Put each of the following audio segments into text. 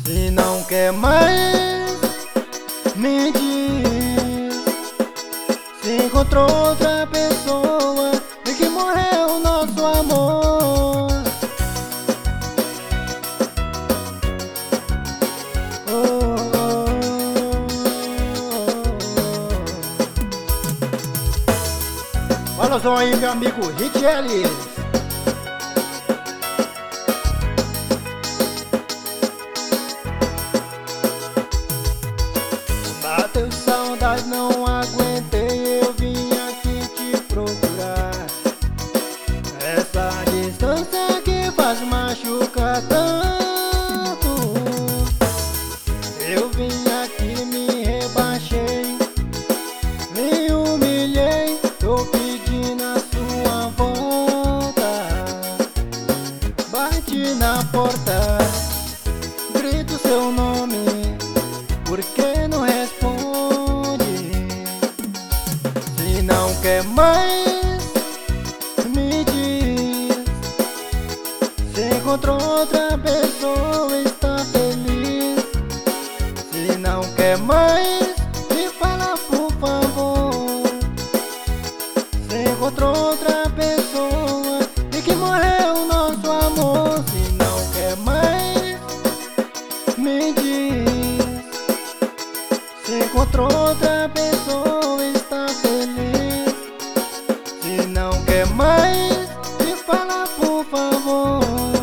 Se não quer mais, me diz. Se encontrou outra pessoa e que morreu o nosso amor. Oh, oh, oh. Fala só aí, meu amigo Richelli. Bateu saudade, não aguentei, eu vim aqui te procurar. Essa distância que faz machucar tanto. Eu vim aqui, me rebaixei, me humilhei, tô pedindo a sua volta. Bate na porta, grito seu nome, por que não responde? Se não quer mais, me diz. Se encontrou outra pessoa, está feliz. Se não quer mais, me fala por favor. Se encontrou outra pessoa e que morreu o nosso amor. Se não quer mais, me diz. Se encontrou outra pessoa, está feliz. Se não quer mais, me fala por favor.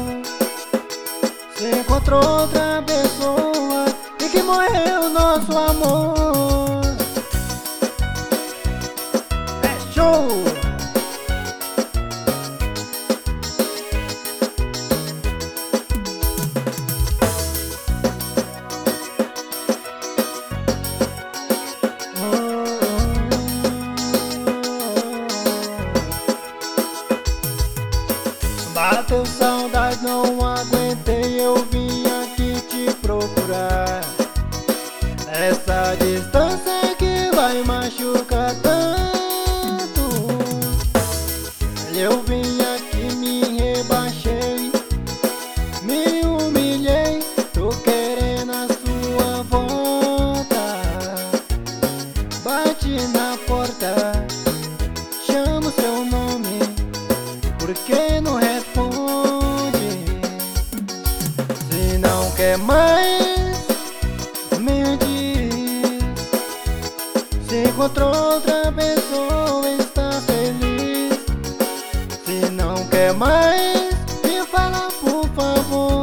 Se encontrou outra pessoa e que morreu o nosso amor. É show! Bateu saudade, não aguentei, eu vim aqui te procurar. Essa distância que vai machucar tanto. Eu vim aqui, me rebaixei, me humilhei, tô querendo a sua volta. Bate na porta, chamo seu nome, por que não responde? Se não quer mais, me diz. Se encontrou outra pessoa, está feliz. Se não quer mais, me fala por favor.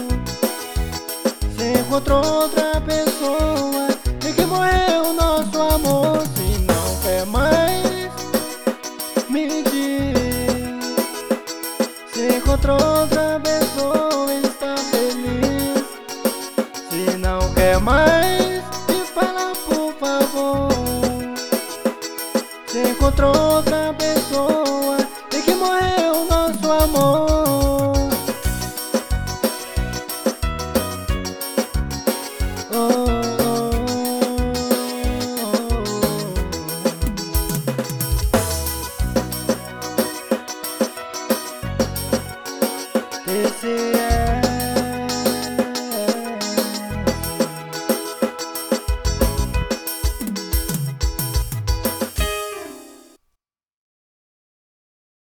Se encontrou outra pessoa e que morreu o nosso amor. Se não quer mais, me diz. Se encontrou outra pessoa, está feliz. Se não quer mais, me fala por favor. Se encontrou outra pessoa e que morreu o nosso amor. Oh, oh, oh, oh.